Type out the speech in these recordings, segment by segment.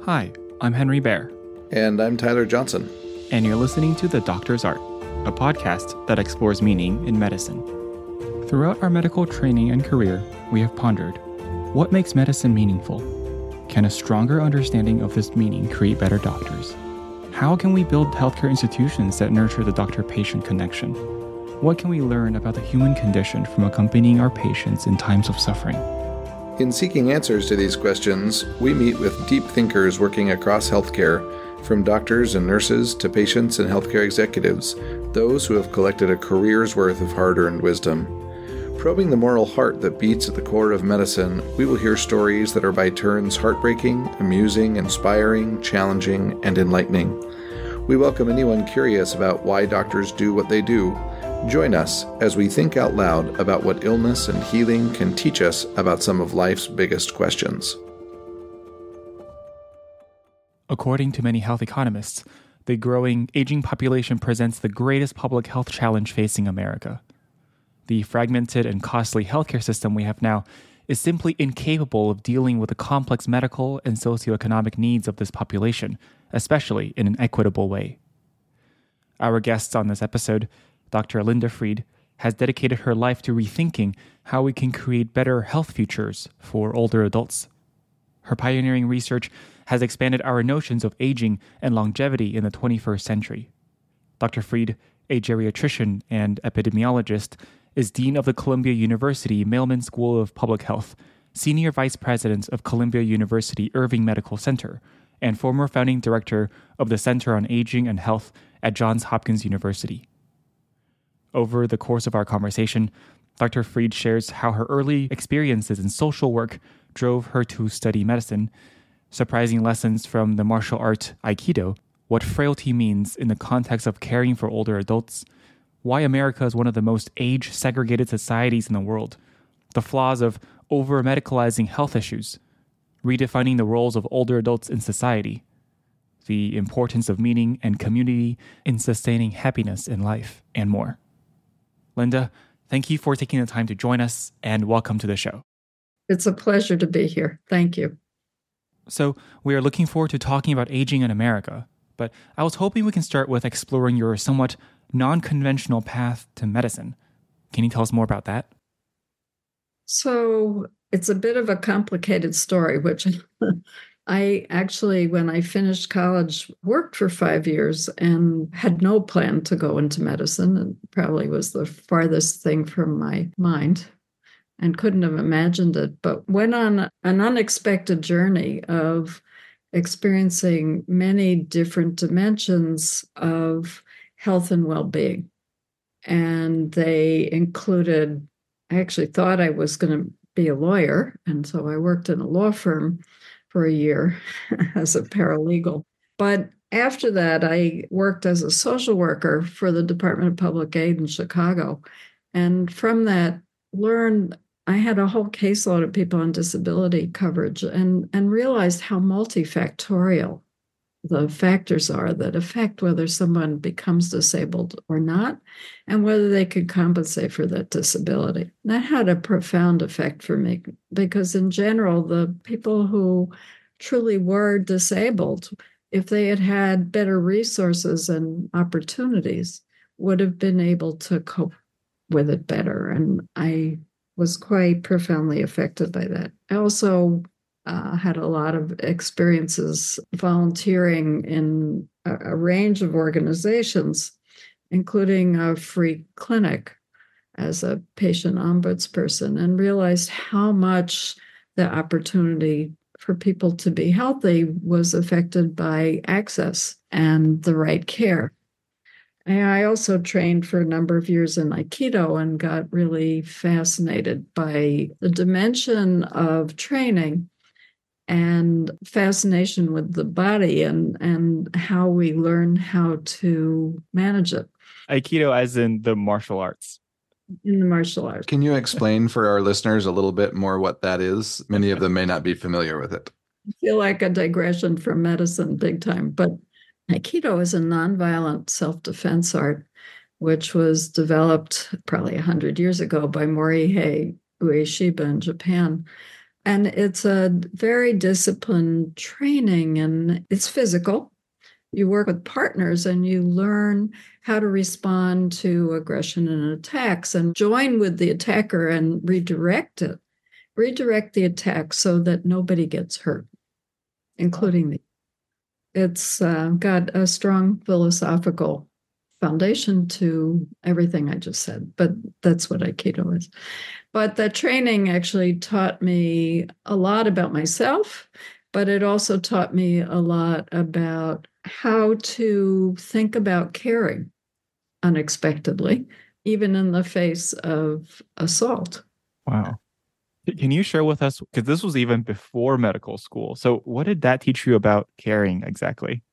Hi, I'm Henry Bear. And I'm Tyler Johnson. And you're listening to The Doctor's Art, a podcast that explores meaning in medicine. Throughout our medical training and career, we have pondered, what makes medicine meaningful? Can a stronger understanding of this meaning create better doctors? How can we build healthcare institutions that nurture the doctor-patient connection? What can we learn about the human condition from accompanying our patients in times of suffering? In seeking answers to these questions, we meet with deep thinkers working across healthcare, from doctors and nurses to patients and healthcare executives, those who have collected a career's worth of hard-earned wisdom. Probing the moral heart that beats at the core of medicine, we will hear stories that are by turns heartbreaking, amusing, inspiring, challenging, and enlightening. We welcome anyone curious about why doctors do what they do. Join us as we think out loud about what illness and healing can teach us about some of life's biggest questions. According to many health economists, the growing aging population presents the greatest public health challenge facing America. The fragmented and costly healthcare system we have now is simply incapable of dealing with the complex medical and socioeconomic needs of this population, especially in an equitable way. Our guest on this episode, Dr. Linda Fried, has dedicated her life to rethinking how we can create better health futures for older adults. Her pioneering research has expanded our notions of aging and longevity in the 21st century. Dr. Fried, a geriatrician and epidemiologist, is Dean of the Columbia University Mailman School of Public Health, Senior Vice President of Columbia University Irving Medical Center, and former founding director of the Center on Aging and Health at Johns Hopkins University. Over the course of our conversation, Dr. Fried shares how her early experiences in social work drove her to study medicine, surprising lessons from the martial art Aikido, what frailty means in the context of caring for older adults, why America is one of the most age-segregated societies in the world, the flaws of over-medicalizing health issues, redefining the roles of older adults in society, the importance of meaning and community in sustaining happiness in life, and more. Linda, thank you for taking the time to join us, and welcome to the show. It's a pleasure to be here. Thank you. So, we are looking forward to talking about aging in America, but I was hoping we can start with exploring your somewhat non-conventional path to medicine. Can you tell us more about that? So it's a bit of a complicated story, which I actually, when I finished college, worked for 5 years and had no plan to go into medicine, and probably was the farthest thing from my mind and couldn't have imagined it, but went on an unexpected journey of experiencing many different dimensions of health and well-being. And they included, I actually thought I was going to be a lawyer. And so I worked in a law firm for a year as a paralegal. But after that, I worked as a social worker for the Department of Public Aid in Chicago. And from that, learned I had a whole caseload of people on disability coverage and realized how multifactorial the factors are that affect whether someone becomes disabled or not, and whether they could compensate for that disability. That had a profound effect for me because in general, the people who truly were disabled, if they had had better resources and opportunities, would have been able to cope with it better. And I was quite profoundly affected by that. I also had a lot of experiences volunteering in a range of organizations, including a free clinic as a patient ombudsperson, and realized how much the opportunity for people to be healthy was affected by access and the right care. And I also trained for a number of years in Aikido and got really fascinated by the dimension of training and fascination with the body and how we learn how to manage it. Aikido as in the martial arts. In the martial arts. Can you explain for our listeners a little bit more what that is? Many of them may not be familiar with it. I feel like a digression from medicine big time, but Aikido is a nonviolent self-defense art, which was developed probably 100 years ago by Morihei Ueshiba in Japan. And it's a very disciplined training, and it's physical. You work with partners and you learn how to respond to aggression and attacks and join with the attacker and redirect it. Redirect the attack so that nobody gets hurt, including me. It's got a strong philosophical foundation to everything I just said, but that's what Aikido is. But the training actually taught me a lot about myself, but it also taught me a lot about how to think about caring unexpectedly, even in the face of assault. Wow. Can you share with us, because this was even before medical school. So what did that teach you about caring exactly?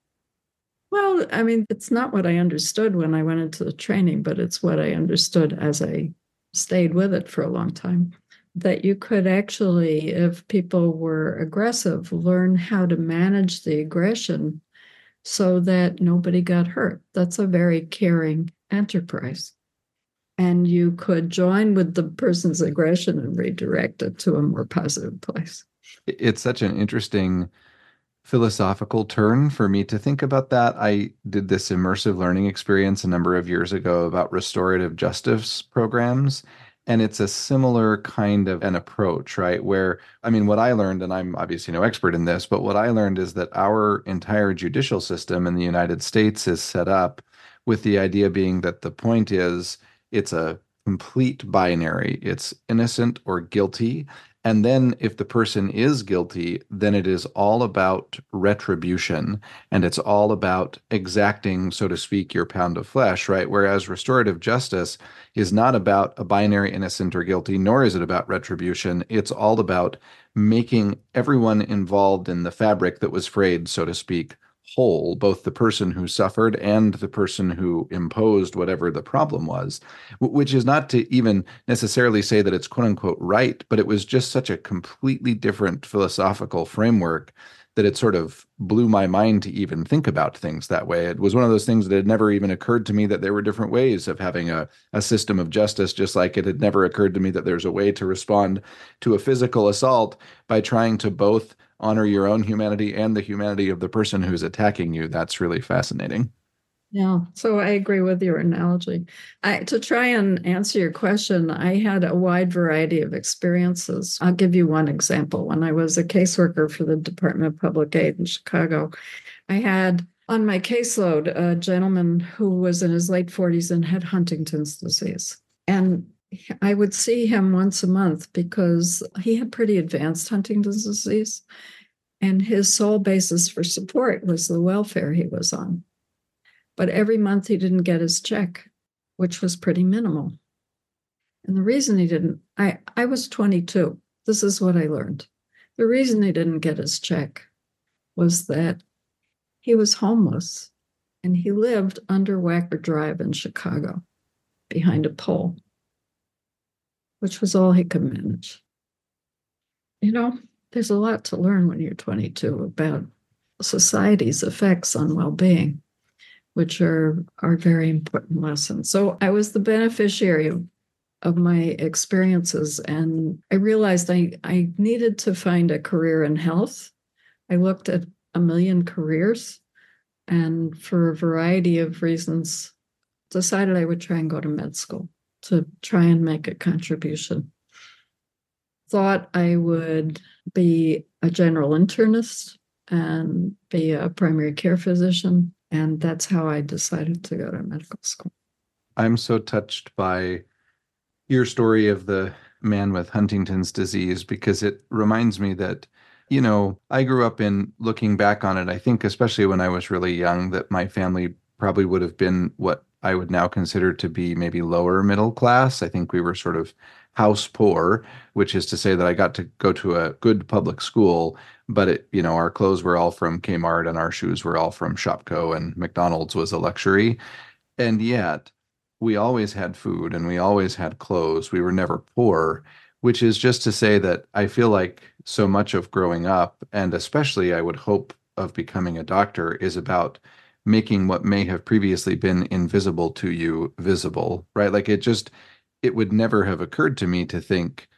Well, I mean, it's not what I understood when I went into the training, but it's what I understood as I stayed with it for a long time. That you could actually, if people were aggressive, learn how to manage the aggression so that nobody got hurt. That's a very caring enterprise. And you could join with the person's aggression and redirect it to a more positive place. It's such an interesting philosophical turn for me to think about that. I did this immersive learning experience a number of years ago about restorative justice programs. And it's a similar kind of an approach, right? Where, I mean, what I learned, and I'm obviously no expert in this, but what I learned is that our entire judicial system in the United States is set up with the idea being that the point is it's a complete binary. It's innocent or guilty. And then if the person is guilty, then it is all about retribution and it's all about exacting, so to speak, your pound of flesh, right? Whereas restorative justice is not about a binary innocent or guilty, nor is it about retribution. It's all about making everyone involved in the fabric that was frayed, so to speak, whole, both the person who suffered and the person who imposed whatever the problem was, which is not to even necessarily say that it's quote unquote right, but it was just such a completely different philosophical framework that it sort of blew my mind to even think about things that way. It was one of those things that had never even occurred to me that there were different ways of having a system of justice, just like it had never occurred to me that there's a way to respond to a physical assault by trying to both honor your own humanity and the humanity of the person who's attacking you. That's really fascinating. Yeah, so I agree with your analogy. To try and answer your question, I had a wide variety of experiences. I'll give you one example. When I was a caseworker for the Department of Public Aid in Chicago, I had on my caseload a gentleman who was in his late 40s and had Huntington's disease. And I would see him once a month because he had pretty advanced Huntington's disease. And his sole basis for support was the welfare he was on. But every month he didn't get his check, which was pretty minimal. And the reason he didn't, I was 22. This is what I learned. The reason he didn't get his check was that he was homeless and he lived under Wacker Drive in Chicago behind a pole, which was all he could manage. You know, there's a lot to learn when you're 22 about society's effects on well-being, which are very important lessons. So I was the beneficiary of my experiences, and I realized I needed to find a career in health. I looked at a million careers, and for a variety of reasons, decided I would try and go to med school to try and make a contribution. Thought I would be a general internist and be a primary care physician. And that's how I decided to go to medical school. I'm so touched by your story of the man with Huntington's disease because it reminds me that, you know, I grew up in looking back on it, I think, especially when I was really young, that my family probably would have been what I would now consider to be maybe lower middle class. I think we were sort of house poor, which is to say that I got to go to a good public school, but it, you know, our clothes were all from Kmart and our shoes were all from Shopko and McDonald's was a luxury. And yet we always had food and we always had clothes. We were never poor, which is just to say that I feel like so much of growing up, and especially I would hope of becoming a doctor, is about making what may have previously been invisible to you visible, right? Like it would never have occurred to me to think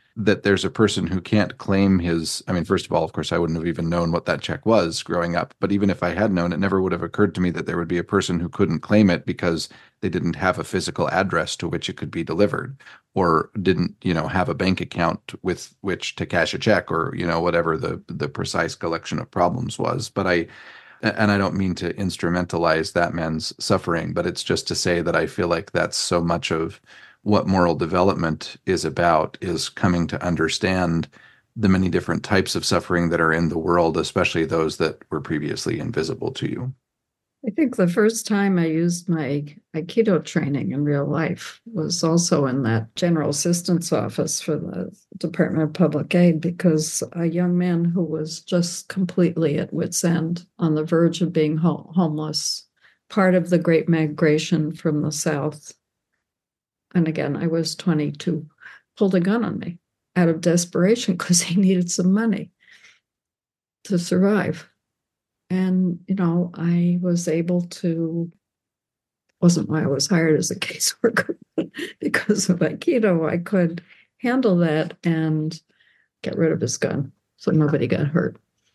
that there's a person who can't claim his, I mean, first of all, of course, I wouldn't have even known what that check was growing up. But even if I had known, it never would have occurred to me that there would be a person who couldn't claim it because they didn't have a physical address to which it could be delivered, or didn't, have a bank account with which to cash a check, or, whatever the precise collection of problems was. But and I don't mean to instrumentalize that man's suffering, but it's just to say that I feel like that's so much of what moral development is about, is coming to understand the many different types of suffering that are in the world, especially those that were previously invisible to you. I think the first time I used my Aikido training in real life was also in that general assistance office for the Department of Public Aid, because a young man who was just completely at wit's end, on the verge of being homeless, part of the Great Migration from the South, and again, I was 22, pulled a gun on me out of desperation because he needed some money to survive. And, I was able to, wasn't why I was hired as a caseworker, because of Aikido, I could handle that and get rid of his gun so nobody got hurt.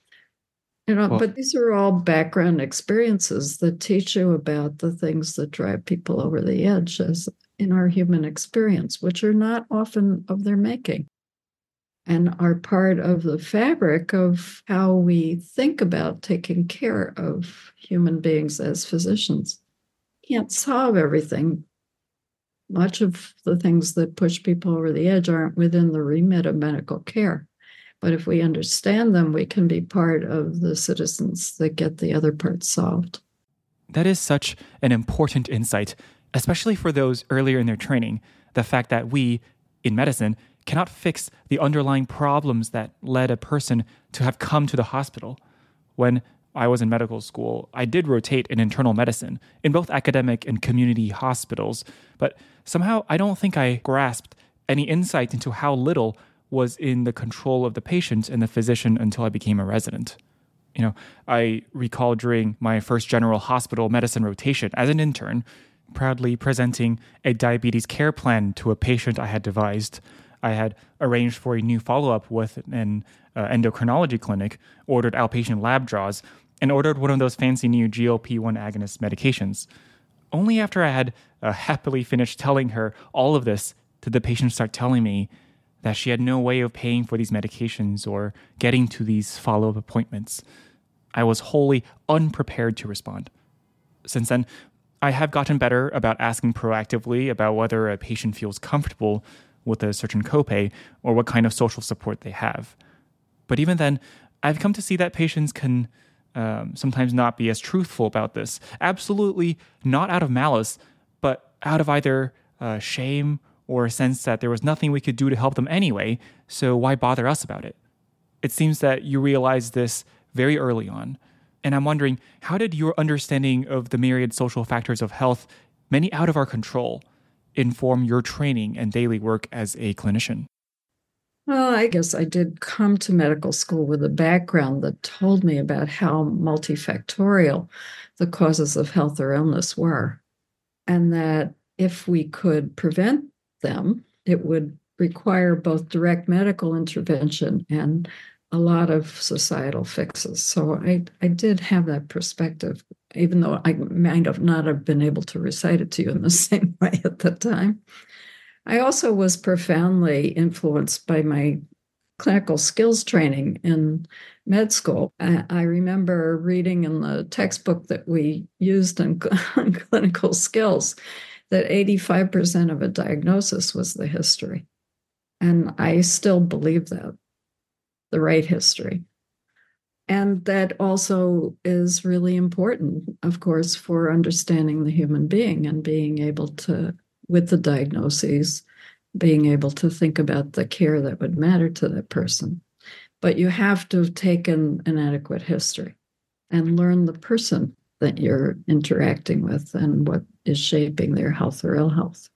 But these are all background experiences that teach you about the things that drive people over the edge as in our human experience, which are not often of their making, and are part of the fabric of how we think about taking care of human beings as physicians. Can't solve everything. Much of the things that push people over the edge aren't within the remit of medical care. But if we understand them, we can be part of the citizens that get the other parts solved. That is such an important insight, especially for those earlier in their training. The fact that we, in medicine, cannot fix the underlying problems that led a person to have come to the hospital. When I was in medical school, I did rotate in internal medicine in both academic and community hospitals, but somehow I don't think I grasped any insight into how little was in the control of the patient and the physician until I became a resident. I recall during my first general hospital medicine rotation as an intern, proudly presenting a diabetes care plan to a patient I had devised. I had arranged for a new follow-up with an endocrinology clinic, ordered outpatient lab draws, and ordered one of those fancy new GLP-1 agonist medications. Only after I had happily finished telling her all of this did the patient start telling me that she had no way of paying for these medications or getting to these follow-up appointments. I was wholly unprepared to respond. Since then, I have gotten better about asking proactively about whether a patient feels comfortable with a certain copay or what kind of social support they have. But even then, I've come to see that patients can sometimes not be as truthful about this. Absolutely not out of malice, but out of either shame or a sense that there was nothing we could do to help them anyway, so why bother us about it? It seems that you realized this very early on. And I'm wondering, how did your understanding of the myriad social factors of health, many out of our control, inform your training and daily work as a clinician? Well, I guess I did come to medical school with a background that told me about how multifactorial the causes of health or illness were, and that if we could prevent them, it would require both direct medical intervention and a lot of societal fixes. So I did have that perspective, even though I might have not have been able to recite it to you in the same way at the time. I also was profoundly influenced by my clinical skills training in med school. I remember reading in the textbook that we used in clinical skills that 85% of a diagnosis was the history. And I still believe that, the right history. And that also is really important, of course, for understanding the human being and being able to, with the diagnoses, being able to think about the care that would matter to that person. But you have to have taken an adequate history and learn the person that you're interacting with and what is shaping their health or ill health.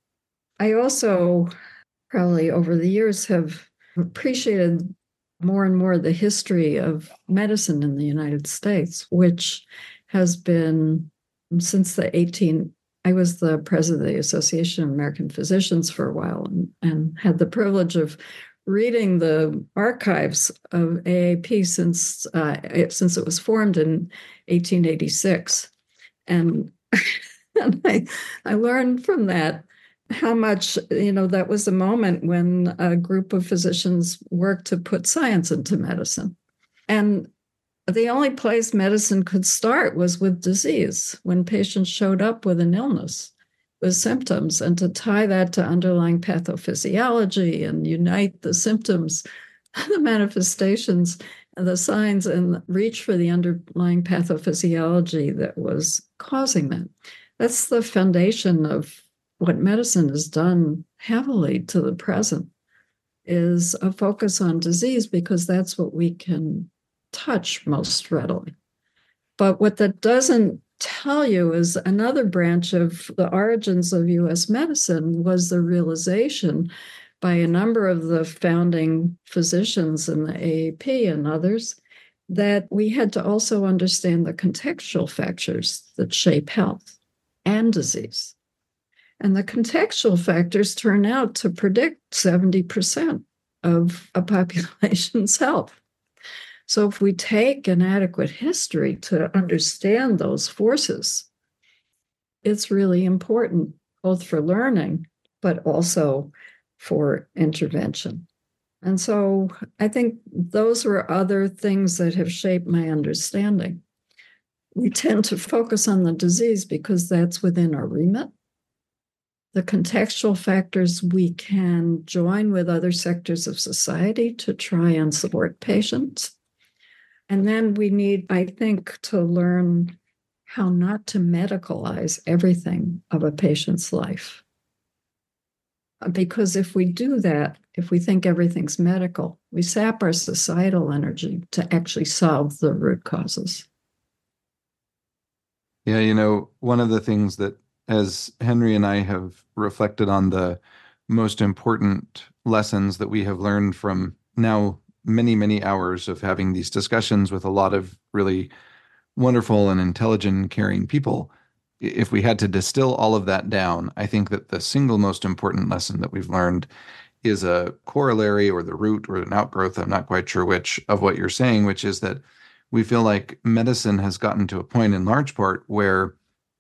I also, probably over the years, have appreciated more and more the history of medicine in the United States, which has been since I was the president of the Association of American Physicians for a while and had the privilege of reading the archives of AAP since it was formed in 1886, and, and I learned from that how much, that was a moment when a group of physicians worked to put science into medicine. And the only place medicine could start was with disease, when patients showed up with an illness, with symptoms, and to tie that to underlying pathophysiology and unite the symptoms, the manifestations, and the signs, and reach for the underlying pathophysiology that was causing that. That's the foundation of what medicine has done heavily to the present, is a focus on disease, because that's what we can touch most readily. But what that doesn't tell you is another branch of the origins of US medicine was the realization by a number of the founding physicians in the AAP and others that we had to also understand the contextual factors that shape health and disease. And the contextual factors turn out to predict 70% of a population's health. So if we take an adequate history to understand those forces, it's really important, both for learning, but also for intervention. And so I think those were other things that have shaped my understanding. We tend to focus on the disease because that's within our remit. The contextual factors we can join with other sectors of society to try and support patients. And then we need, I think, to learn how not to medicalize everything of a patient's life. Because if we do that, if we think everything's medical, we sap our societal energy to actually solve the root causes. Yeah, one of the things that, as Henry and I have reflected on, the most important lessons that we have learned from now many, many hours of having these discussions with a lot of really wonderful and intelligent, caring people, if we had to distill all of that down, I think that the single most important lesson that we've learned is a corollary or the root or an outgrowth, I'm not quite sure which, of what you're saying, which is that we feel like medicine has gotten to a point in large part where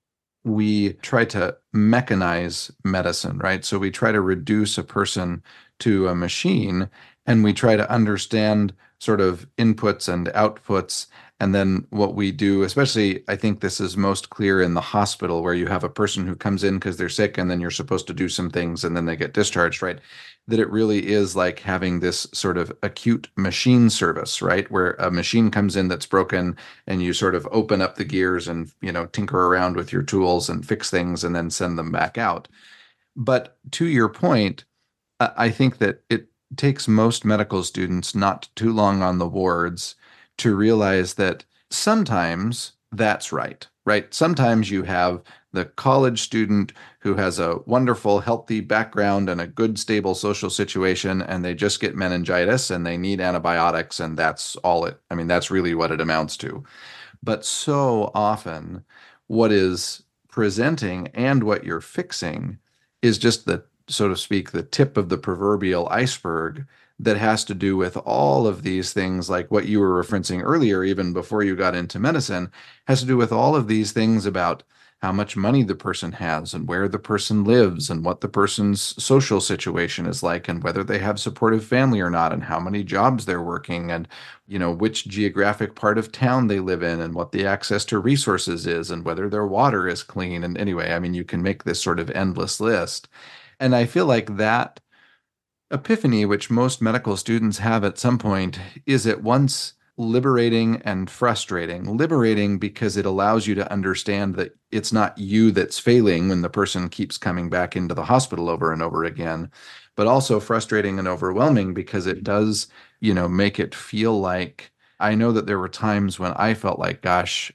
we try to mechanize medicine, right? So we try to reduce a person to a machine, and we try to understand sort of inputs and outputs. And then what we do, especially, I think this is most clear in the hospital, where you have a person who comes in because they're sick, and then you're supposed to do some things, and then they get discharged, right? That it really is like having this sort of acute machine service, right? Where a machine comes in that's broken, and you sort of open up the gears and, tinker around with your tools and fix things and then send them back out. But to your point, I think that it takes most medical students not too long on the wards to realize that sometimes that's right? Sometimes you have the college student who has a wonderful, healthy background and a good, stable social situation, and they just get meningitis and they need antibiotics, and that's that's really what it amounts to. But so often, what is presenting and what you're fixing is just the, so to speak, the tip of the proverbial iceberg that has to do with all of these things, like what you were referencing earlier, even before you got into medicine, has to do with all of these things about how much money the person has and where the person lives and what the person's social situation is like and whether they have supportive family or not and how many jobs they're working and, which geographic part of town they live in and what the access to resources is and whether their water is clean. And anyway, you can make this sort of endless list. And I feel like that epiphany, which most medical students have at some point, is at once liberating and frustrating. Liberating because it allows you to understand that it's not you that's failing when the person keeps coming back into the hospital over and over again, but also frustrating and overwhelming because it does, make it feel like, I know that there were times when I felt like, gosh,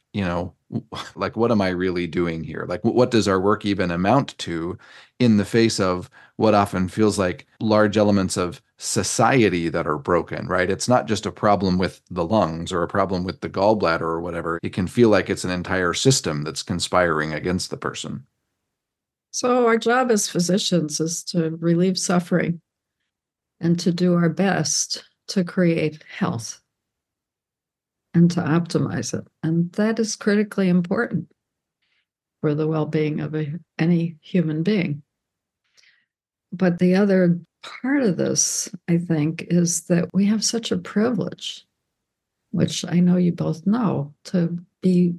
like, what am I really doing here? Like, what does our work even amount to in the face of what often feels like large elements of society that are broken, right? It's not just a problem with the lungs or a problem with the gallbladder or whatever. It can feel like it's an entire system that's conspiring against the person. So our job as physicians is to relieve suffering. and to do our best to create health and to optimize it. And that is critically important for the well-being of any human being. But the other part of this, I think, is that we have such a privilege, which I know you both know, to be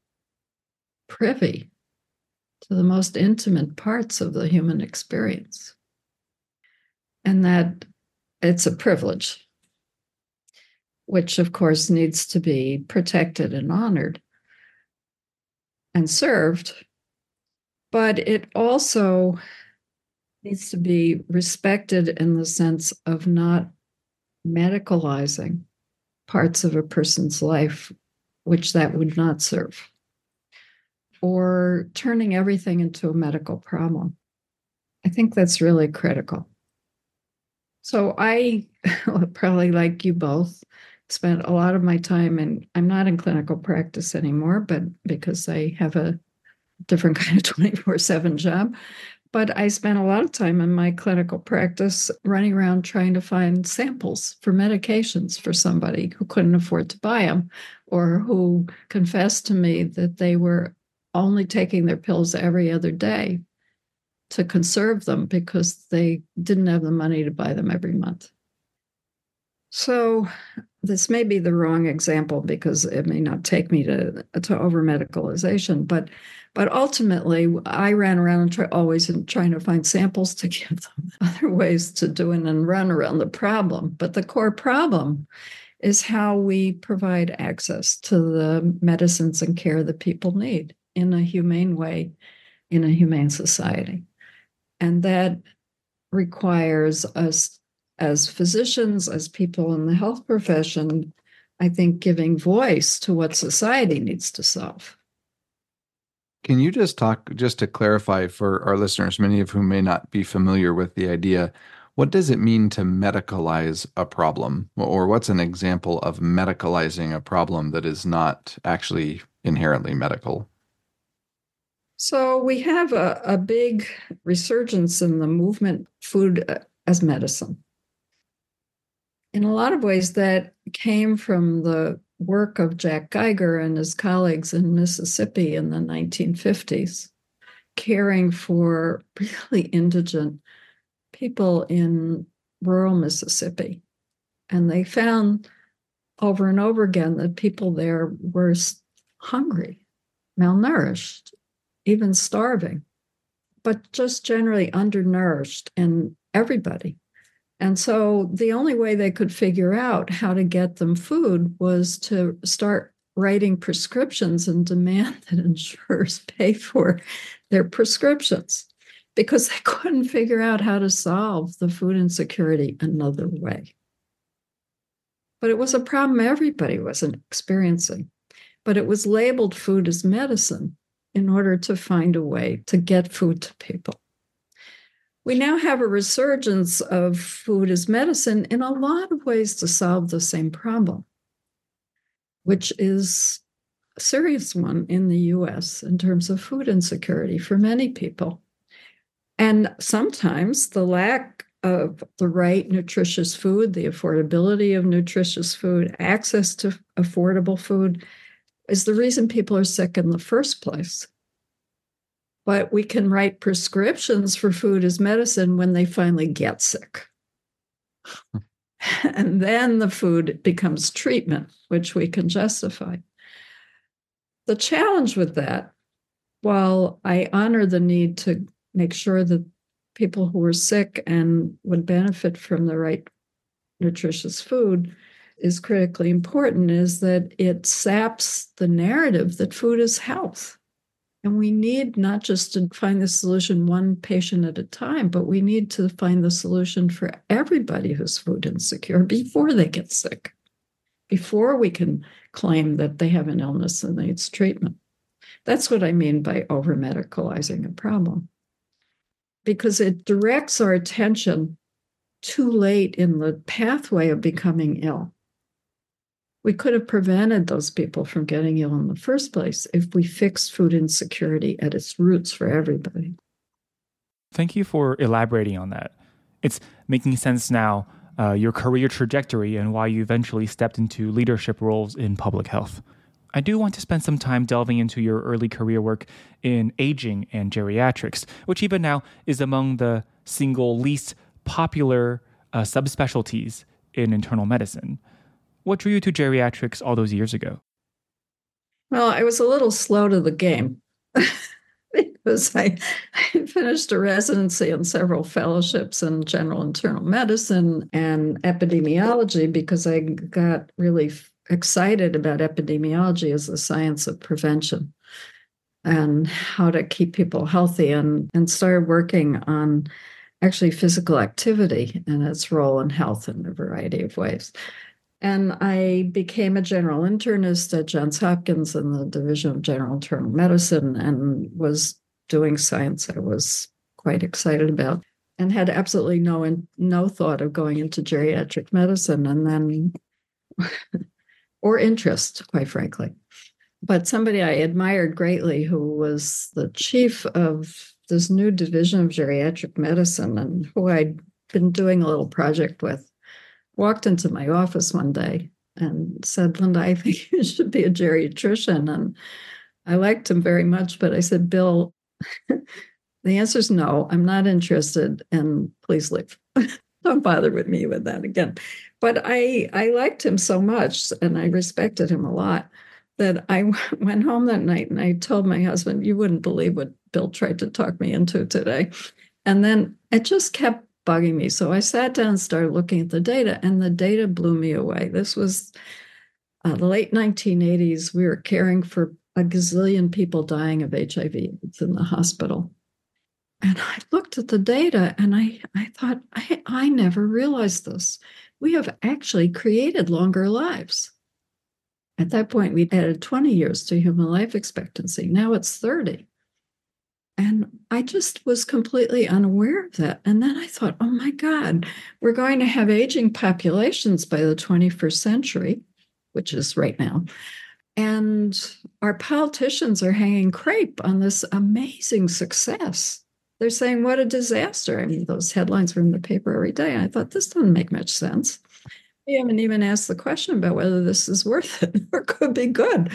privy to the most intimate parts of the human experience. And that it's a privilege, which of course needs to be protected and honored and served, but it also needs to be respected in the sense of not medicalizing parts of a person's life which that would not serve, or turning everything into a medical problem. I think that's really critical. So I, probably like you both, spent a lot of my time, and I'm not in clinical practice anymore, but because I have a different kind of 24/7 job. But I spent a lot of time in my clinical practice running around trying to find samples for medications for somebody who couldn't afford to buy them, or who confessed to me that they were only taking their pills every other day to conserve them because they didn't have the money to buy them every month. So this may be the wrong example because it may not take me to over-medicalization, but ultimately I ran around always trying to find samples to give them, other ways to do it and run around the problem. But the core problem is how we provide access to the medicines and care that people need in a humane way, in a humane society. And that requires us as physicians, as people in the health profession, I think, giving voice to what society needs to solve. Can you just to clarify for our listeners, many of whom may not be familiar with the idea, what does it mean to medicalize a problem? Or what's an example of medicalizing a problem that is not actually inherently medical? So we have a big resurgence in the movement, food as medicine. In a lot of ways, that came from the work of Jack Geiger and his colleagues in Mississippi in the 1950s, caring for really indigent people in rural Mississippi. And they found over and over again that people there were hungry, malnourished, even starving, but just generally undernourished in everybody. And so the only way they could figure out how to get them food was to start writing prescriptions and demand that insurers pay for their prescriptions, because they couldn't figure out how to solve the food insecurity another way. But it was a problem everybody was experiencing. But it was labeled food as medicine in order to find a way to get food to people. We now have a resurgence of food as medicine in a lot of ways to solve the same problem, which is a serious one in the US in terms of food insecurity for many people. And sometimes the lack of the right nutritious food, the affordability of nutritious food, access to affordable food, is the reason people are sick in the first place. But we can write prescriptions for food as medicine when they finally get sick. And then the food becomes treatment, which we can justify. The challenge with that, while I honor the need to make sure that people who are sick and would benefit from the right nutritious food is critically important, is that it saps the narrative that food is health. And we need not just to find the solution one patient at a time, but we need to find the solution for everybody who's food insecure before they get sick, before we can claim that they have an illness and needs treatment. That's what I mean by over-medicalizing a problem, because it directs our attention too late in the pathway of becoming ill. We could have prevented those people from getting ill in the first place if we fixed food insecurity at its roots for everybody. Thank you for elaborating on that. It's making sense now, your career trajectory and why you eventually stepped into leadership roles in public health. I do want to spend some time delving into your early career work in aging and geriatrics, which even now is among the single least popular subspecialties in internal medicine. What drew you to geriatrics all those years ago? Well, I was a little slow to the game because I finished a residency and several fellowships in general internal medicine and epidemiology because I got really excited about epidemiology as the science of prevention and how to keep people healthy, and started working on actually physical activity and its role in health in a variety of ways. And I became a general internist at Johns Hopkins in the Division of General Internal Medicine and was doing science I was quite excited about and had absolutely no thought of going into geriatric medicine and then or interest, quite frankly. But somebody I admired greatly, who was the chief of this new division of geriatric medicine and who I'd been doing a little project with, walked into my office one day and said, Linda, I think you should be a geriatrician. And I liked him very much, but I said, Bill, the answer is no, I'm not interested, and please leave. Don't bother with me with that again. But I liked him so much and I respected him a lot that I went home that night and I told my husband, you wouldn't believe what Bill tried to talk me into today. And then it just kept bugging me. So I sat down and started looking at the data, and the data blew me away. This was the late 1980s. We were caring for a gazillion people dying of HIV AIDS in the hospital. And I looked at the data and I thought, I never realized this. We have actually created longer lives. At that point, we added 20 years to human life expectancy. Now it's 30. And I just was completely unaware of that. And then I thought, oh my God, we're going to have aging populations by the 21st century, which is right now. And our politicians are hanging crepe on this amazing success. They're saying, what a disaster. I mean, those headlines were in the paper every day. And I thought, this doesn't make much sense. We haven't even asked the question about whether this is worth it or could be good.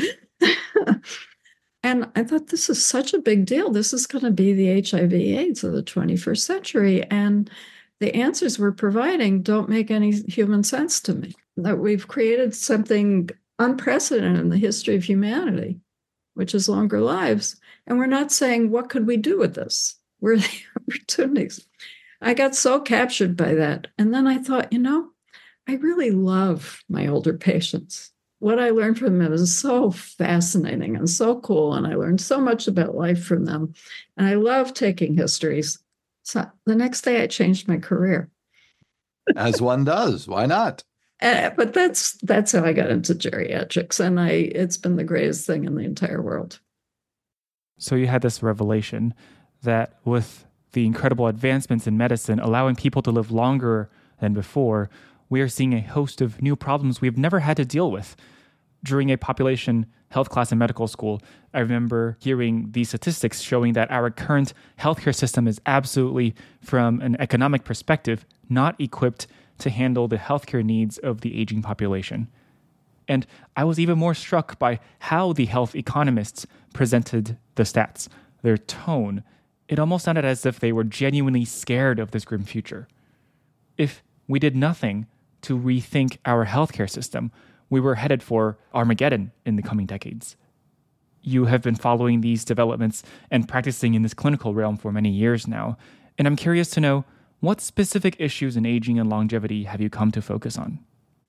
And I thought, this is such a big deal. This is going to be the HIV/AIDS of the 21st century. And the answers we're providing don't make any human sense to me. That we've created something unprecedented in the history of humanity, which is longer lives. And we're not saying, what could we do with this? Where are the opportunities? I got so captured by that. And then I thought, I really love my older patients. What I learned from them is so fascinating and so cool. And I learned so much about life from them. And I love taking histories. So the next day I changed my career. As one does. Why not? But that's how I got into geriatrics. And it's been the greatest thing in the entire world. So you had this revelation that with the incredible advancements in medicine, allowing people to live longer than before, we are seeing a host of new problems we've never had to deal with. During a population health class in medical school, I remember hearing these statistics showing that our current healthcare system is absolutely, from an economic perspective, not equipped to handle the healthcare needs of the aging population. And I was even more struck by how the health economists presented the stats, their tone. It almost sounded as if they were genuinely scared of this grim future. If we did nothing to rethink our healthcare system, we were headed for Armageddon in the coming decades. You have been following these developments and practicing in this clinical realm for many years now, and I'm curious to know, what specific issues in aging and longevity have you come to focus on?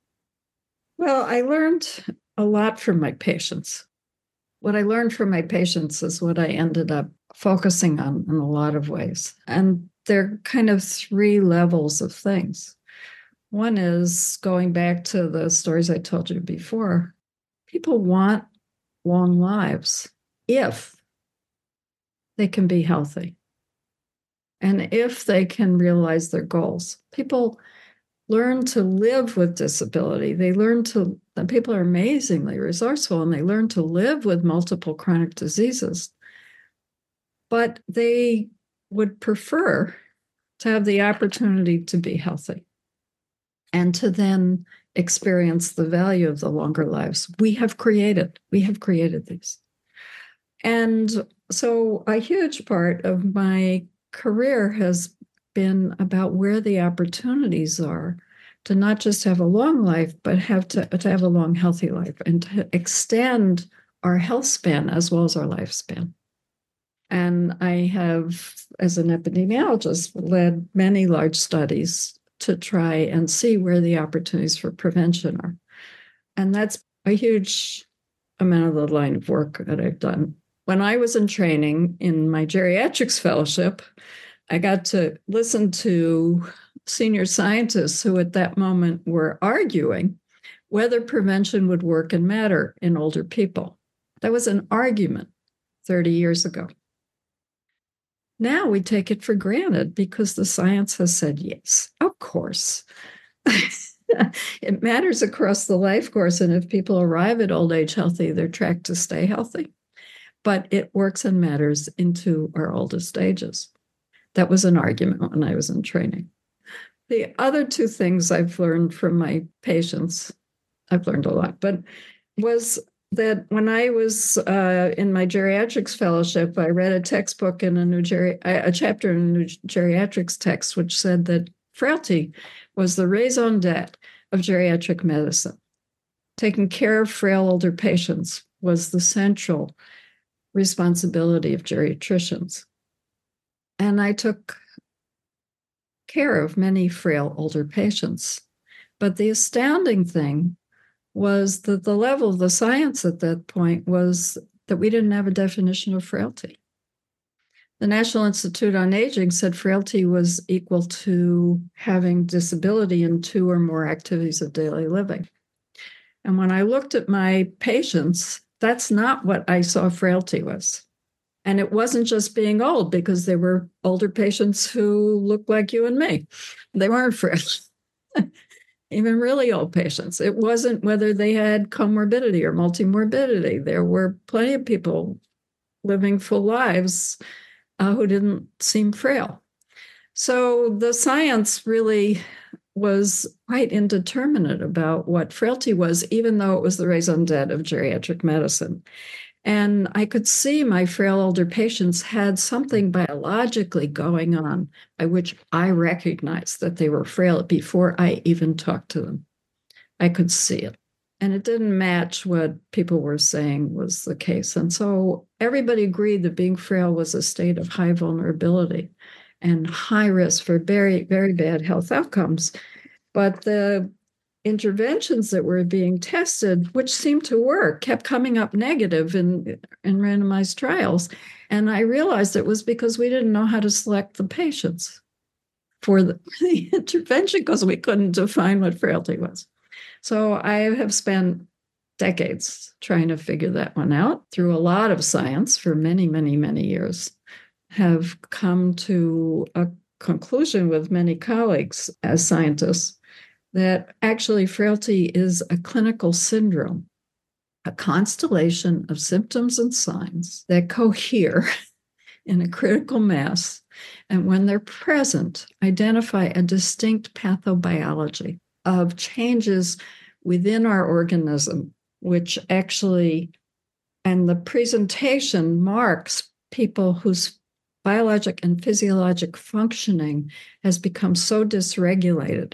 Well, I learned a lot from my patients. What I learned from my patients is what I ended up focusing on in a lot of ways. And there are kind of three levels of things. One is going back to the stories I told you before. People want long lives if they can be healthy and if they can realize their goals. People learn to live with disability. People are amazingly resourceful, and they learn to live with multiple chronic diseases. But they would prefer to have the opportunity to be healthy and to then experience the value of the longer lives we have created these. And so a huge part of my career has been about where the opportunities are to not just have a long life, but to have a long, healthy life and to extend our health span as well as our lifespan. And I have, as an epidemiologist, led many large studies to try and see where the opportunities for prevention are. And that's a huge amount of the line of work that I've done. When I was in training in my geriatrics fellowship, I got to listen to senior scientists who at that moment were arguing whether prevention would work and matter in older people. That was an argument 30 years ago. Now we take it for granted because the science has said, yes, of course. It matters across the life course. And if people arrive at old age healthy, they're tracked to stay healthy. But it works and matters into our oldest ages. That was an argument when I was in training. The other two things I've learned from my patients, I've learned a lot, but was that when I was in my geriatrics fellowship, I read a textbook in a chapter in a new geriatrics text, which said that frailty was the raison d'etre of geriatric medicine. Taking care of frail older patients was the central responsibility of geriatricians. And I took care of many frail older patients. But the astounding thing was that the level of the science at that point was that we didn't have a definition of frailty. The National Institute on Aging said frailty was equal to having disability in 2 or more activities of daily living. And when I looked at my patients, that's not what I saw frailty was. And it wasn't just being old, because there were older patients who looked like you and me. They weren't frail. Even really old patients. It wasn't whether they had comorbidity or multimorbidity. There were plenty of people living full lives who didn't seem frail. So the science really was quite indeterminate about what frailty was, even though it was the raison d'etre of geriatric medicine. And I could see my frail older patients had something biologically going on by which I recognized that they were frail before I even talked to them. I could see it. And it didn't match what people were saying was the case. And so everybody agreed that being frail was a state of high vulnerability and high risk for very, very bad health outcomes. But the interventions that were being tested, which seemed to work, kept coming up negative in randomized trials. And I realized it was because we didn't know how to select the patients for the intervention, because we couldn't define what frailty was. So I have spent decades trying to figure that one out through a lot of science for many, many, many years. Have come to a conclusion with many colleagues as scientists that actually frailty is a clinical syndrome, a constellation of symptoms and signs that cohere in a critical mass, and when they're present, identify a distinct pathobiology of changes within our organism, which actually, and the presentation marks people whose biologic and physiologic functioning has become so dysregulated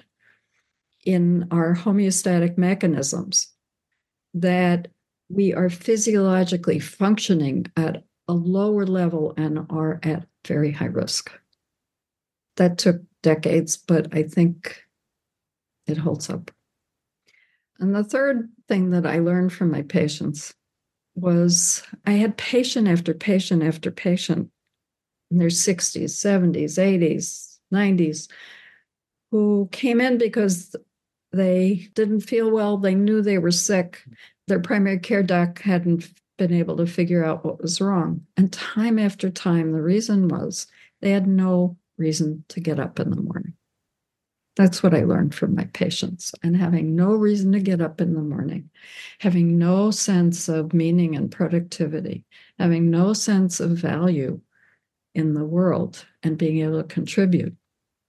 in our homeostatic mechanisms that we are physiologically functioning at a lower level and are at very high risk. That took decades, but I think it holds up. And the third thing that I learned from my patients was I had patient after patient after patient in their 60s, 70s, 80s, 90s, who came in because they didn't feel well. They knew they were sick. Their primary care doc hadn't been able to figure out what was wrong. And time after time, the reason was they had no reason to get up in the morning. That's what I learned from my patients. And having no reason to get up in the morning, having no sense of meaning and productivity, having no sense of value in the world and being able to contribute,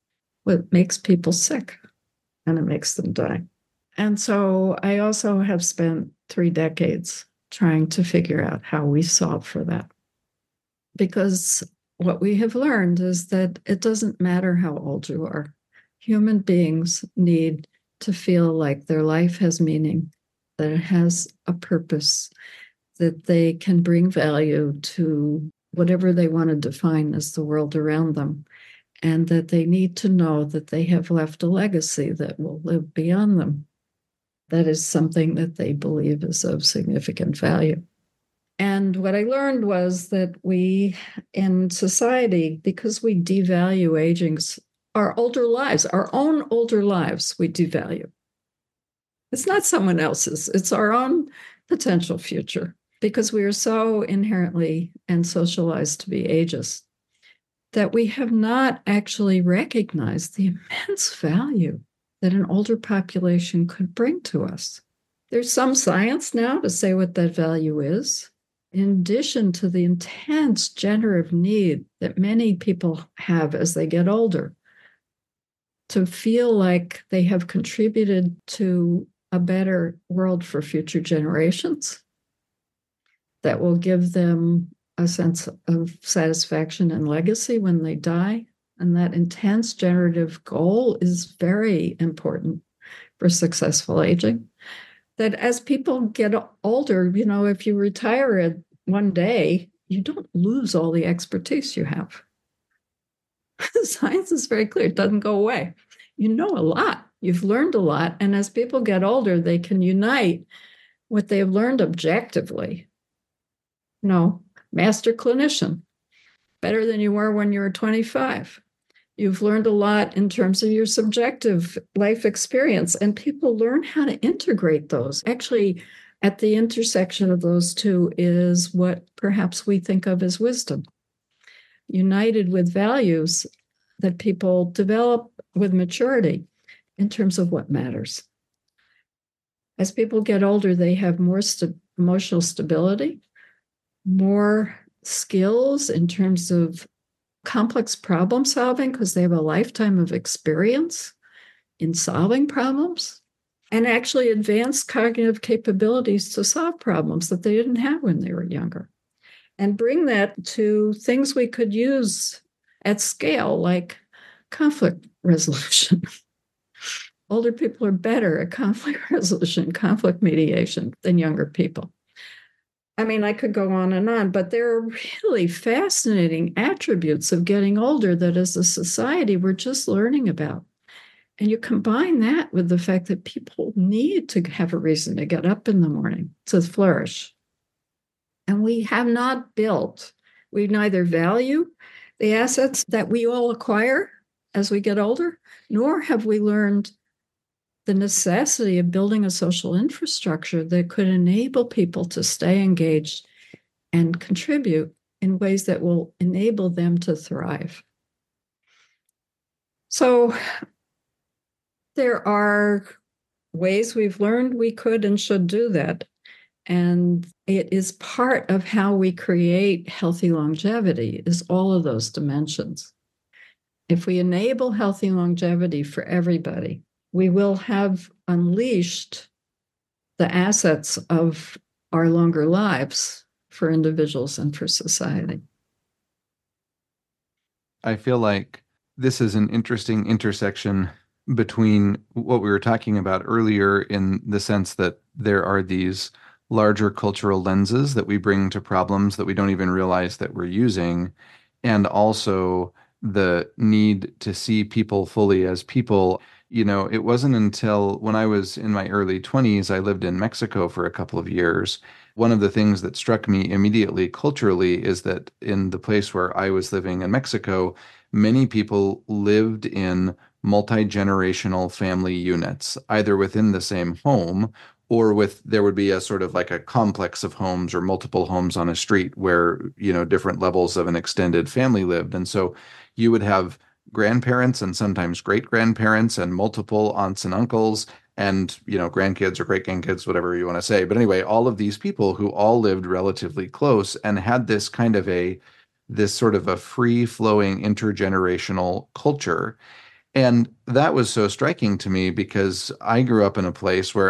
what makes people sick, and it makes them die. And so I also have spent 3 decades trying to figure out how we solve for that. Because what we have learned is that it doesn't matter how old you are. Human beings need to feel like their life has meaning, that it has a purpose, that they can bring value to whatever they want to define as the world around them, and that they need to know that they have left a legacy that will live beyond them. That is something that they believe is of significant value. And what I learned was that we, in society, because we devalue aging, our older lives, our own older lives, we devalue. It's not someone else's, it's our own potential future, because we are so inherently and socialized to be ageist that we have not actually recognized the immense value that an older population could bring to us. There's some science now to say what that value is. In addition to the intense generative need that many people have as they get older, to feel like they have contributed to a better world for future generations that will give them a sense of satisfaction and legacy when they die. And that intense generative goal is very important for successful aging. That as people get older, if you retire at one day, you don't lose all the expertise you have. Science is very clear. It doesn't go away. You know a lot. You've learned a lot. And as people get older, they can unite what they've learned objectively. Master clinician, better than you were when you were 25. You've learned a lot in terms of your subjective life experience, and people learn how to integrate those. Actually, at the intersection of those two is what perhaps we think of as wisdom, united with values that people develop with maturity in terms of what matters. As people get older, they have more emotional stability, more skills in terms of complex problem solving because they have a lifetime of experience in solving problems, and actually advanced cognitive capabilities to solve problems that they didn't have when they were younger. And bring that to things we could use at scale, like conflict resolution. Older people are better at conflict resolution, conflict mediation than younger people. I mean, I could go on, but there are really fascinating attributes of getting older that as a society we're just learning about. And you combine that with the fact that people need to have a reason to get up in the morning to flourish. And we have not built, we neither value the assets that we all acquire as we get older, nor have we learned the necessity of building a social infrastructure that could enable people to stay engaged and contribute in ways that will enable them to thrive. So there are ways we've learned we could and should do that. And it is part of how we create healthy longevity, is all of those dimensions. If we enable healthy longevity for everybody, we will have unleashed the assets of our longer lives for individuals and for society. I feel like this is an interesting intersection between what we were talking about earlier, in the sense that there are these larger cultural lenses that we bring to problems that we don't even realize that we're using, and also the need to see people fully as people. It wasn't until when I was in my early 20s, I lived in Mexico for a couple of years. One of the things that struck me immediately culturally is that in the place where I was living in Mexico, many people lived in multi-generational family units, either within the same home or there would be a sort of like a complex of homes or multiple homes on a street where, different levels of an extended family lived. And so you would have grandparents and sometimes great-grandparents and multiple aunts and uncles and, grandkids or great-grandkids, whatever you want to say. But anyway, all of these people who all lived relatively close and had this kind of this sort of a free-flowing intergenerational culture. And that was so striking to me because I grew up in a place where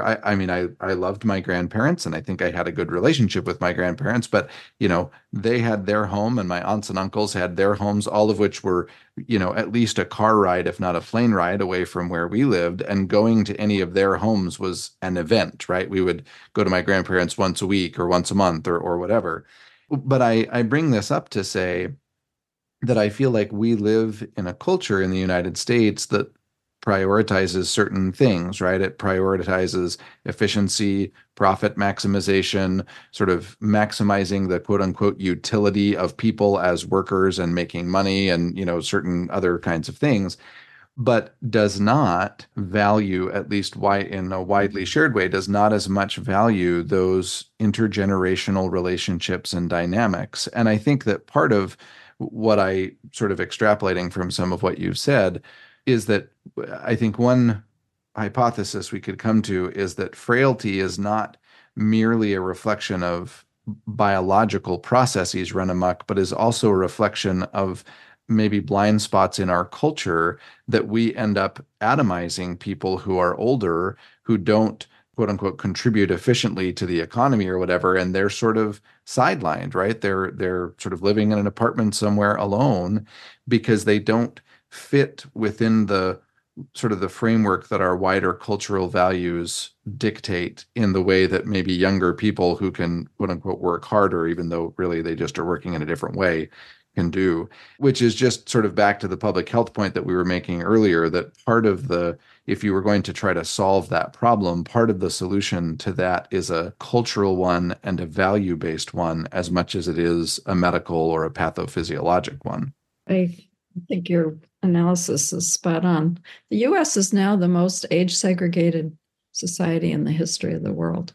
I loved my grandparents and I think I had a good relationship with my grandparents, but they had their home and my aunts and uncles had their homes, all of which were, at least a car ride, if not a plane ride away from where we lived. And going to any of their homes was an event, right? We would go to my grandparents once a week or once a month or whatever. But I bring this up to say that I feel like we live in a culture in the United States that prioritizes certain things, right? It prioritizes efficiency, profit maximization, sort of maximizing the quote unquote utility of people as workers and making money and, certain other kinds of things, but does not value, at least in a widely shared way, does not as much value those intergenerational relationships and dynamics. And I think that part of what I sort of extrapolating from some of what you've said is that I think one hypothesis we could come to is that frailty is not merely a reflection of biological processes run amok, but is also a reflection of maybe blind spots in our culture that we end up atomizing people who are older, who don't quote unquote contribute efficiently to the economy or whatever, and they're sort of sidelined, right? They're sort of living in an apartment somewhere alone because they don't fit within the sort of the framework that our wider cultural values dictate in the way that maybe younger people who can quote unquote work harder, even though really they just are working in a different way, can do, which is just sort of back to the public health point that we were making earlier, that part of if you were going to try to solve that problem, part of the solution to that is a cultural one and a value-based one as much as it is a medical or a pathophysiologic one. I think your analysis is spot on. The U.S. is now the most age-segregated society in the history of the world.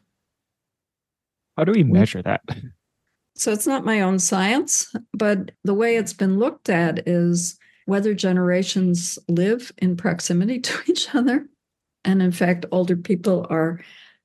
How do we measure that? So it's not my own science, but the way it's been looked at is whether generations live in proximity to each other. And in fact, older people are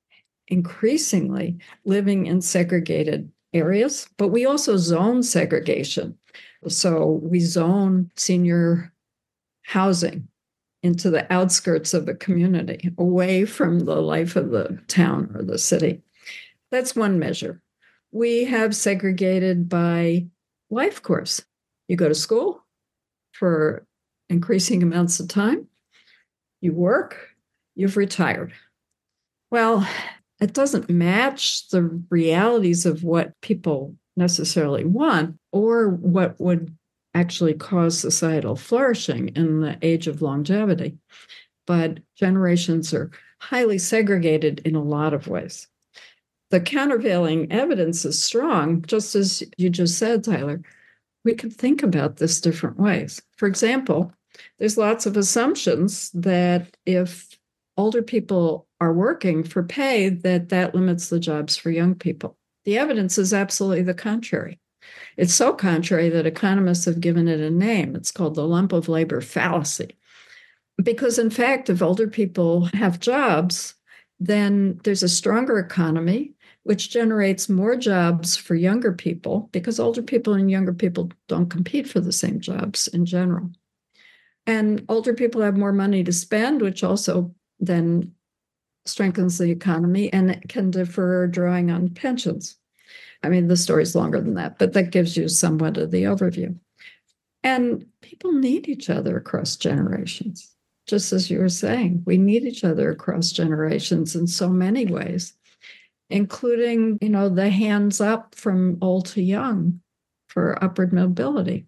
increasingly living in segregated areas, but we also zone segregation. So we zone senior housing into the outskirts of the community, away from the life of the town or the city. That's one measure. We have segregated by life course. You go to school for increasing amounts of time. You work, you've retired. Well, it doesn't match the realities of what people necessarily want or what would actually cause societal flourishing in the age of longevity. But generations are highly segregated in a lot of ways. The countervailing evidence is strong, just as you just said, Tyler. We could think about this different ways. For example, there's lots of assumptions that if older people are working for pay, that limits the jobs for young people. The evidence is absolutely the contrary. It's so contrary that economists have given it a name. It's called the lump of labor fallacy. Because in fact, if older people have jobs, then there's a stronger economy, which generates more jobs for younger people, because older people and younger people don't compete for the same jobs in general. And older people have more money to spend, which also then strengthens the economy and can defer drawing on pensions. I mean, the story's longer than that, but that gives you somewhat of the overview. And people need each other across generations. Just as you were saying, we need each other across generations in so many ways, including, the hands up from old to young for upward mobility.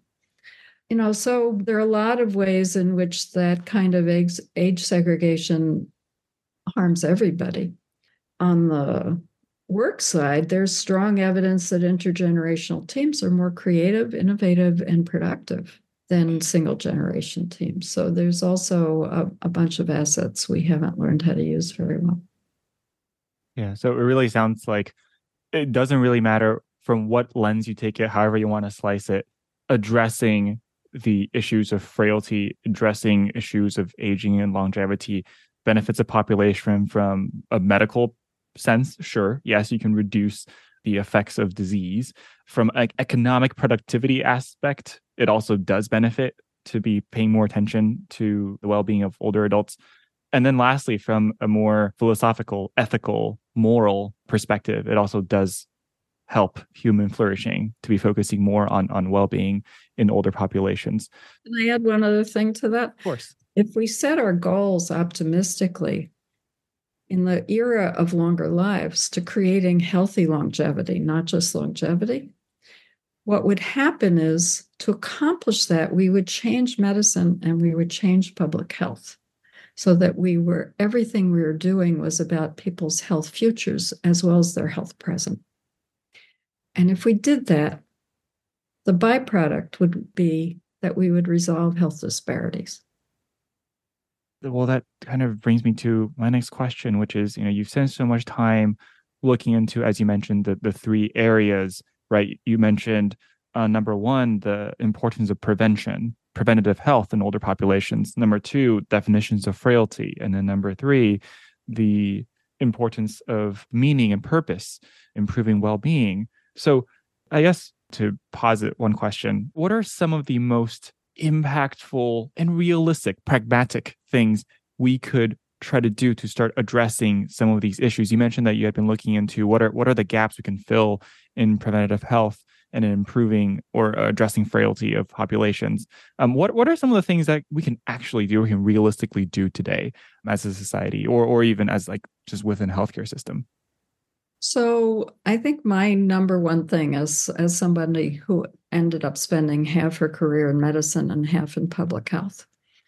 So there are a lot of ways in which that kind of age segregation harms everybody. On the work side, there's strong evidence that intergenerational teams are more creative, innovative, and productive than single generation teams. So there's also a bunch of assets we haven't learned how to use very well. Yeah, so it really sounds like it doesn't really matter from what lens you take it, however you want to slice it, addressing the issues of frailty, addressing issues of aging and longevity benefits a population from a medical sense. Sure, yes, you can reduce the effects of disease. From an economic productivity aspect, it also does benefit to be paying more attention to the well-being of older adults? And then lastly, from a more philosophical, ethical, moral perspective, it also does help human flourishing to be focusing more on well-being in older populations. Can I add one other thing to that? Of course. If we set our goals optimistically in the era of longer lives to creating healthy longevity, not just longevity, what would happen is to accomplish that, we would change medicine and we would change public health so that everything we were doing was about people's health futures as well as their health present. And if we did that, the byproduct would be that we would resolve health disparities. Well, that kind of brings me to my next question, which is, you've spent so much time looking into, as you mentioned, the three areas, right? You mentioned number one, the importance of preventative health in older populations. Number two, definitions of frailty. And then number three, the importance of meaning and purpose, improving well-being. So I guess to posit one question, what are some of the most impactful and realistic, pragmatic things we could try to do to start addressing some of these issues? You mentioned that you had been looking into what are the gaps we can fill in preventative health and in improving or addressing frailty of populations. What are some of the things that we can actually do, we can realistically do today as a society, or even as just within a healthcare system? So I think my number one thing as somebody who ended up spending half her career in medicine and half in public health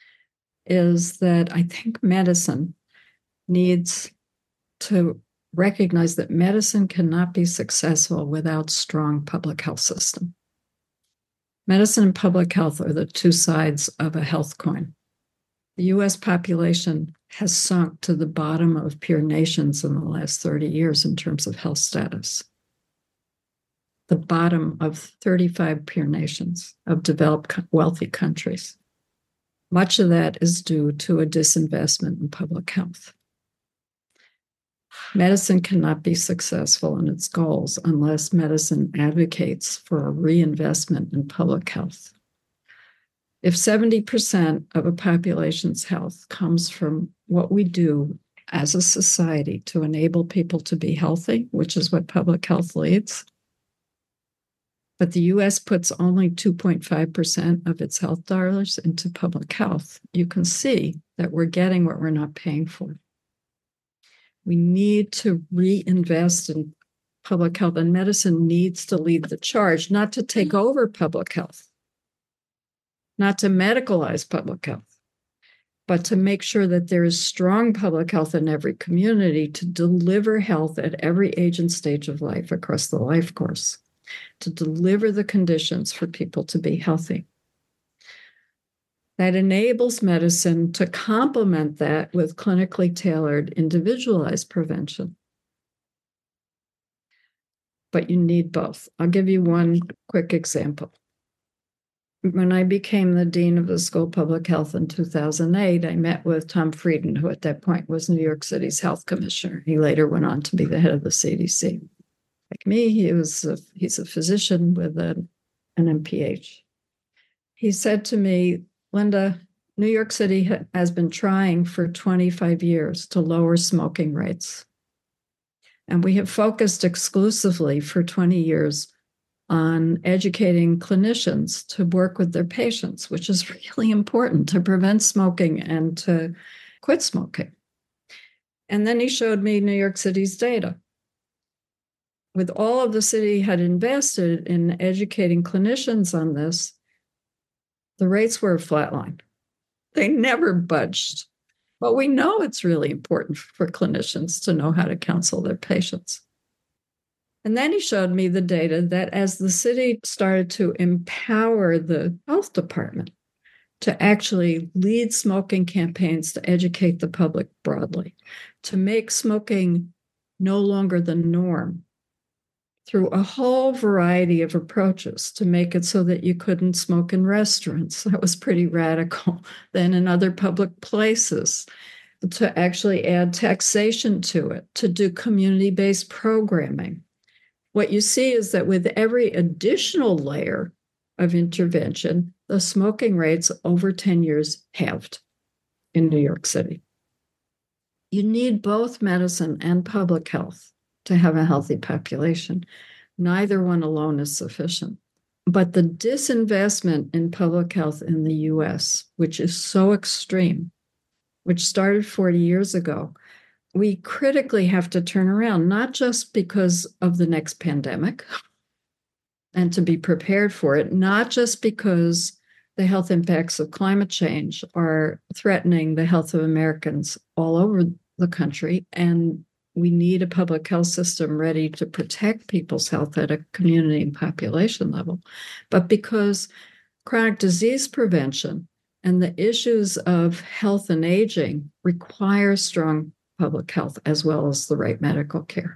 is that I think medicine needs to recognize that medicine cannot be successful without strong public health system. Medicine and public health are the two sides of a health coin. The U.S. population has sunk to the bottom of peer nations in the last 30 years in terms of health status. The bottom of 35 peer nations of developed, wealthy countries. Much of that is due to a disinvestment in public health. Medicine cannot be successful in its goals unless medicine advocates for a reinvestment in public health. If 70% of a population's health comes from what we do as a society to enable people to be healthy, which is what public health leads, but the U.S. puts only 2.5% of its health dollars into public health, you can see that we're getting what we're not paying for. We need to reinvest in public health, and medicine needs to lead the charge, not to take over public health, not to medicalize public health, but to make sure that there is strong public health in every community to deliver health at every age and stage of life across the life course, to deliver the conditions for people to be healthy. That enables medicine to complement that with clinically tailored, individualized prevention. But you need both. I'll give you one quick example. When I became the dean of the School of Public Health in 2008, I met with Tom Frieden, who at that point was New York City's health commissioner. He later went on to be the head of the CDC. Like me, he's a physician with an MPH. He said to me, Linda, New York City has been trying for 25 years to lower smoking rates. And we have focused exclusively for 20 years on educating clinicians to work with their patients, which is really important to prevent smoking and to quit smoking. And then he showed me New York City's data. With all of the city had invested in educating clinicians on this, the rates were flatlined. They never budged. But we know it's really important for clinicians to know how to counsel their patients. And then he showed me the data that as the city started to empower the health department to actually lead smoking campaigns to educate the public broadly, to make smoking no longer the norm, through a whole variety of approaches to make it so that you couldn't smoke in restaurants. That was pretty radical. Then in other public places, to actually add taxation to it, to do community-based programming. What you see is that with every additional layer of intervention, the smoking rates over 10 years halved in New York City. You need both medicine and public health to have a healthy population. Neither one alone is sufficient. But the disinvestment in public health in the US, which is so extreme, which started 40 years ago, we critically have to turn around, not just because of the next pandemic and to be prepared for it, not just because the health impacts of climate change are threatening the health of Americans all over the country, and we need a public health system ready to protect people's health at a community and population level, but because chronic disease prevention and the issues of health and aging require strong public health as well as the right medical care.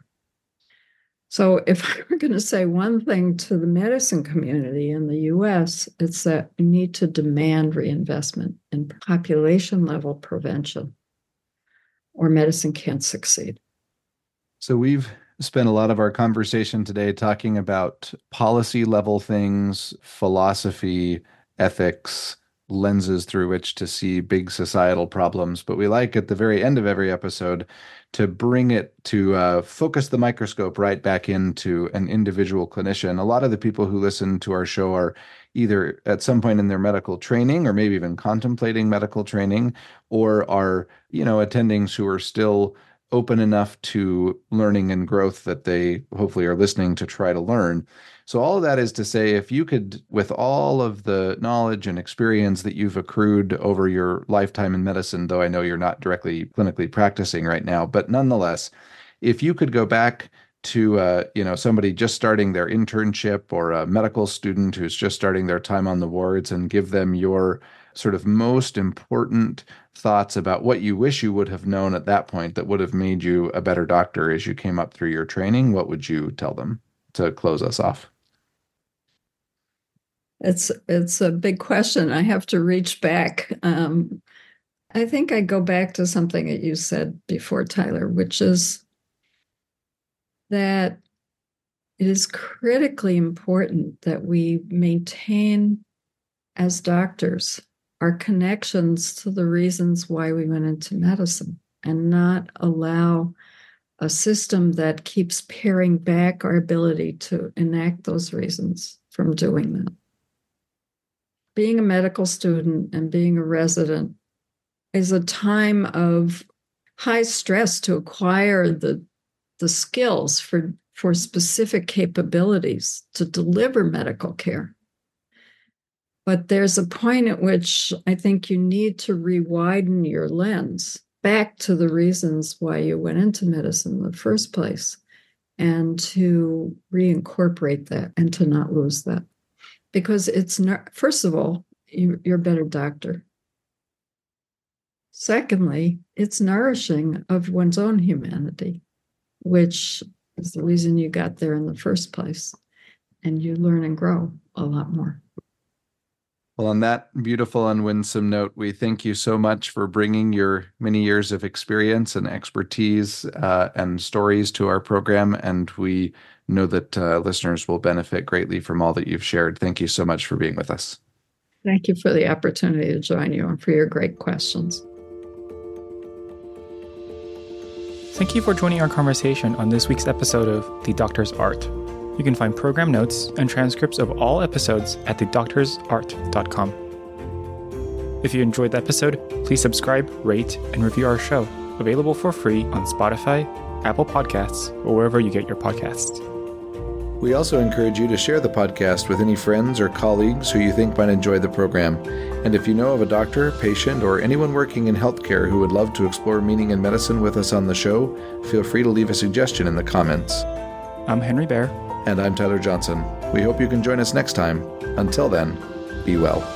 So if I were going to say one thing to the medicine community in the US, it's that we need to demand reinvestment in population level prevention, or medicine can't succeed. So we've spent a lot of our conversation today talking about policy level things, philosophy, ethics, lenses through which to see big societal problems. But we like at the very end of every episode to bring it to focus the microscope right back into an individual clinician. A lot of the people who listen to our show are either at some point in their medical training or maybe even contemplating medical training, or are, attendings who are still open enough to learning and growth that they hopefully are listening to try to learn. So all of that is to say, if you could, with all of the knowledge and experience that you've accrued over your lifetime in medicine, though I know you're not directly clinically practicing right now, but nonetheless, if you could go back to somebody just starting their internship or a medical student who's just starting their time on the wards and give them your sort of most important thoughts about what you wish you would have known at that point that would have made you a better doctor as you came up through your training, what would you tell them to close us off? It's a big question. I have to reach back. I think I go back to something that you said before, Tyler, which is that it is critically important that we maintain, as doctors, our connections to the reasons why we went into medicine, and not allow a system that keeps paring back our ability to enact those reasons from doing that. Being a medical student and being a resident is a time of high stress to acquire the skills for specific capabilities to deliver medical care. But there's a point at which I think you need to re-widen your lens back to the reasons why you went into medicine in the first place, and to reincorporate that and to not lose that. Because it's not, first of all, you're a better doctor. Secondly, it's nourishing of one's own humanity, which is the reason you got there in the first place. And you learn and grow a lot more. Well, on that beautiful and winsome note, we thank you so much for bringing your many years of experience and expertise and stories to our program. And we know that listeners will benefit greatly from all that you've shared. Thank you so much for being with us. Thank you for the opportunity to join you and for your great questions. Thank you for joining our conversation on this week's episode of The Doctor's Art. You can find program notes and transcripts of all episodes at thedoctorsart.com. If you enjoyed the episode, please subscribe, rate, and review our show, available for free on Spotify, Apple Podcasts, or wherever you get your podcasts. We also encourage you to share the podcast with any friends or colleagues who you think might enjoy the program. And if you know of a doctor, patient, or anyone working in healthcare who would love to explore meaning in medicine with us on the show, feel free to leave a suggestion in the comments. I'm Henry Baer. And I'm Tyler Johnson. We hope you can join us next time. Until then, be well.